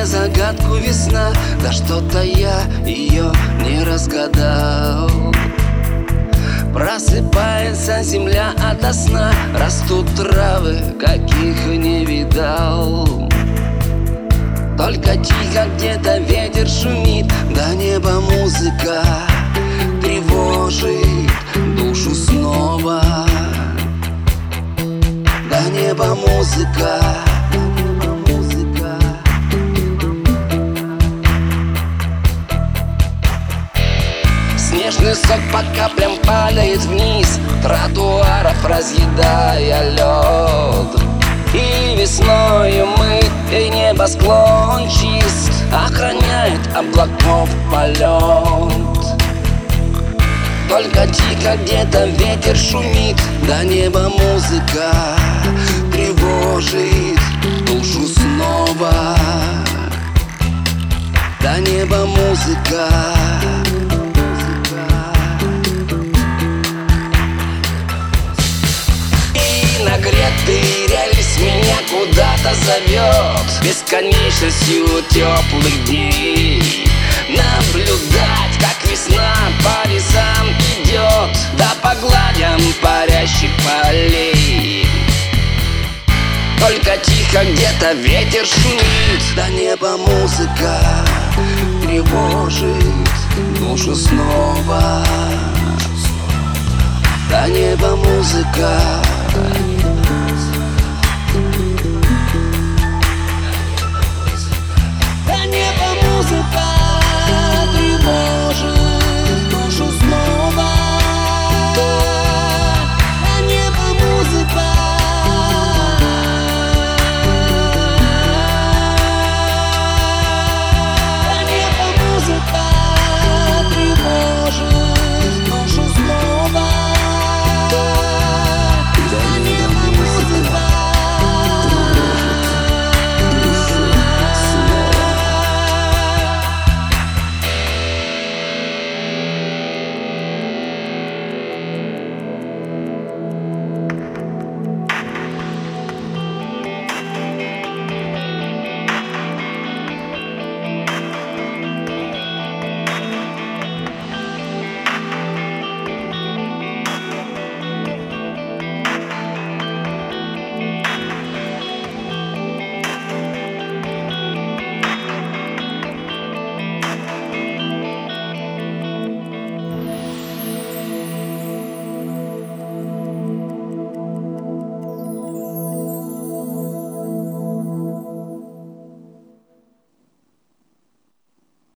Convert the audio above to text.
мне загадку весна, да что-то я ее не разгадал. Просыпается земля ото сна, растут травы, каких не видал. Только тихо где-то ветер шумит, до неба музыка тревожит душу снова. До неба музыка. Снежный сок по каплям падает вниз, тротуаров разъедая лед. И весною мыт, и небосклон чист, охраняет облаков полет. Только тихо где-то ветер шумит, до неба музыка тревожит душу снова. До неба музыка. Нагретый рельс меня куда-то зовет, бесконечностью теплых дней. Наблюдать, как весна по лесам идет, да по гладям парящих полей. Только тихо где-то ветер шумит, до неба музыка тревожит душу снова. До неба музыка. До неба музыка.